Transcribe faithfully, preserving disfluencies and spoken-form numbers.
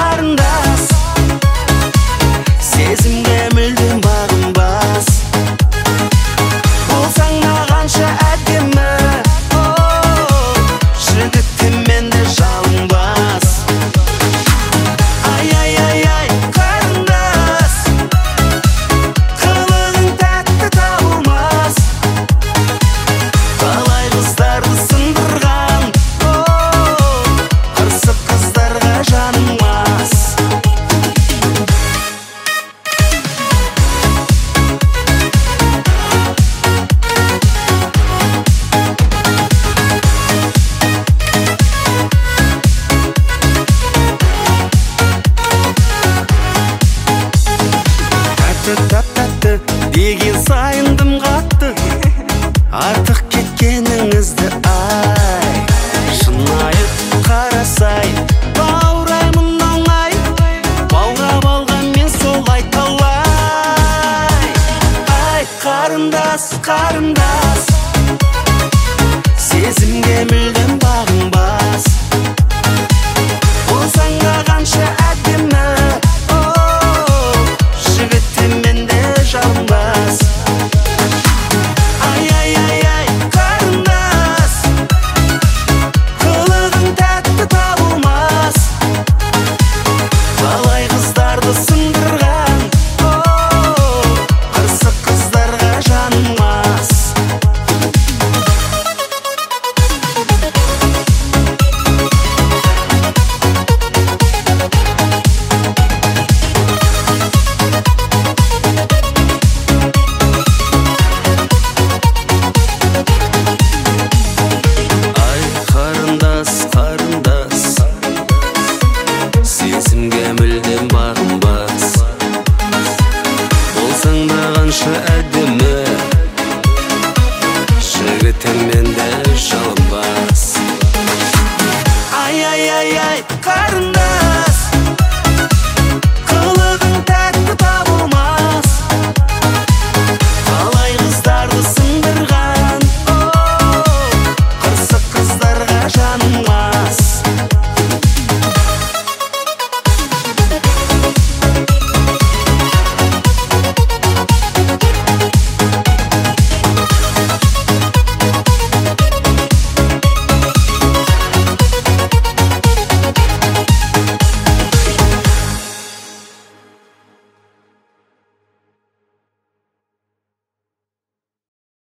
қарындас, сезімге мүлдем бағынбас. Болсаң мағанша әдемі, жігіттім менде жалынбас. Ай, ай, ай, ай, қарындас, қылығың тәтті табылмас. Талай қыздарды сындырған, қырсық қыздарға жаным мас. Тәтті деген сайындым қатты, артық кеткеніңізді ай. Шынайы қарасай, баураймын оңай, баурап алған мен солай талай. Ай, қарындас, қарындас, сезімге мүлдем бағынбас. Болсаң мағанша әдемі, жігіттім менде жалынбас. Ай, ай, ай, ай, қарындас, қылығың тәтті табылмас. Талай қыздарды сындырған, қырсық қыздарға жаным мас. Ай, қарындас, қарындас, сезімге мүлдем